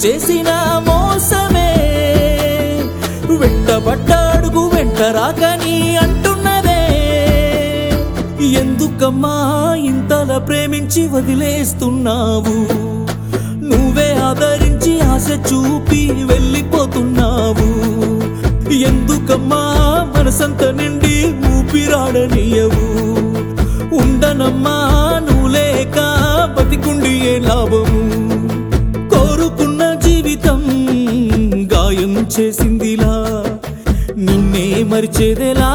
చేసిన మోసమే వెంటబడ్డ అడుగు వెంట రాకని అంటున్నదే. ఎందుకమ్మా ఇంతలా ప్రేమించి వదిలేస్తున్నావు? నువ్వే ఆదరించి ఆశ చూపి వెళ్ళిపోతున్నావు. ఎందుకమ్మా మనసంత నిండి ఊపిరాడనీయవు? ఉండనమ్మా నువ్వు లేక బతికుండి ఏ లాభము? కోరుకున్న జీవితం గాయం చేసిందిలా, నిన్నే మరిచేదెలా?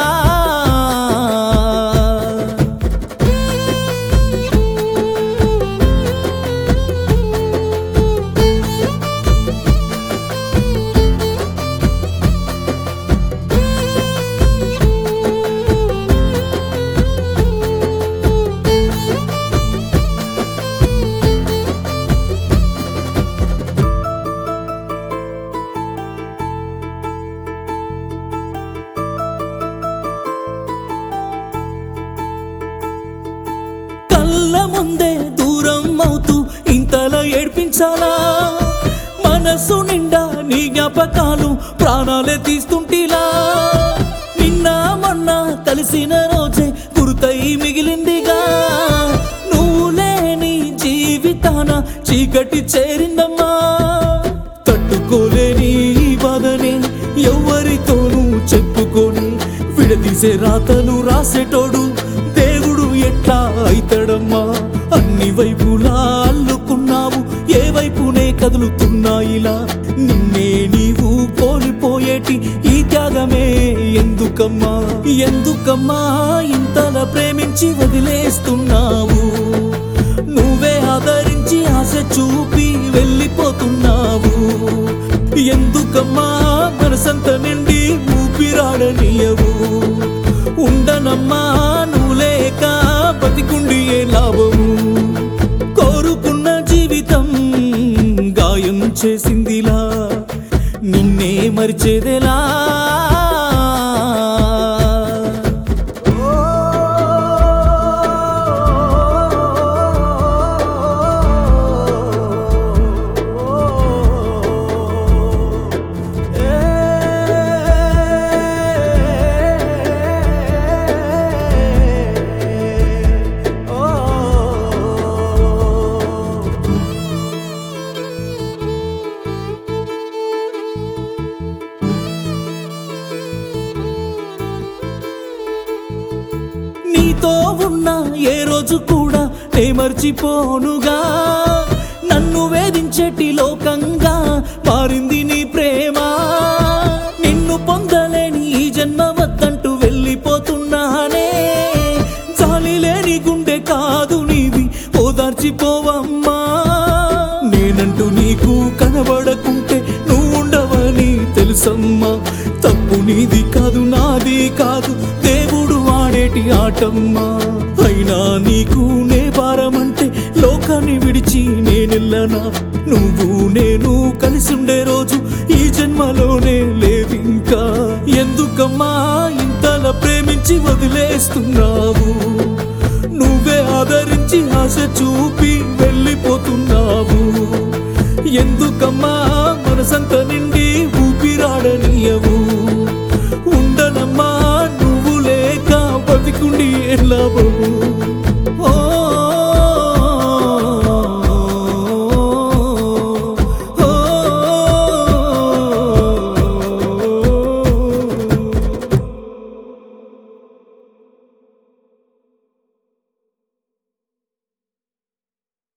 కళ్ళ ముందే దూరం అవుతూ ఇంతలా ఏడ్పించాలా? మనసు నిండా నీ జ్ఞాపకాలు ప్రాణాలే తీస్తుంటిలా. నిన్న మొన్న కలిసిన రోజే గుర్తై మిగిలిందిగా. నువ్వు లేని జీవితాన చీకటి చేరిందమ్మా. తట్టుకోలేని బాధనే ఎవరితోనూ చెప్పుకొని విడదీసే రాతలు రాసేటోడు దేవుడు ఎట్లా అయితడమ్మా? అన్ని వైపులా అల్లుకున్నావు, ఏ వైపునే కదులుతున్నాయిలా. నిన్నే నీవు కోల్పోయేటి ఈ త్యాగమే ఎందుకమ్మా? ఎందుకమ్మా ఇంతలా ప్రేమించి వదిలేస్తున్నావు? నువ్వే ఆదరించి ఆశ చూపి వెళ్ళిపోతున్నావు. ఎందుకమ్మా మనసంత నిండి ఊపిరాడనీయవు? ఉండనమ్మా నువ్వు లేక బతికుండి ఏ లాభము? కోరుకున్న జీవితం గాయం చేసిందిలా, నిన్నే మరిచేదెలా? నీతో ఉన్న ఏ రోజు కూడా నే మర్చిపోనుగా. నన్ను వేధించేటి లోకంగా మారింది నీ ప్రేమ. నిన్ను పొందలేని ఈ జన్మ వద్దంటూ వెళ్ళిపోతున్నానే. జాలి లేని గుండె కాదు నీవి, ఓదార్చిపోవమ్మా. నేనంటూ నీకు కనబడకుంటే నువ్వు ఉండవని తెలుసమ్మా. తప్పు నీది కాదు నాది కాదు, దేవుడు ఆడేటి ఆటమ్మా. అయినా నీకు నే భారమంటే లోకాన్ని విడిచి నేనెళ్ళనా? నువ్వు నేను కలిసుండే రోజు ఈ జన్మలోనే లేవింకా. ఎందుకమ్మా ఇంతలా ప్రేమించి వదిలేస్తున్నావు? నువ్వే ఆదరించి ఆశ చూపి వెళ్ళిపోతున్నావు. ఎందుకమ్మా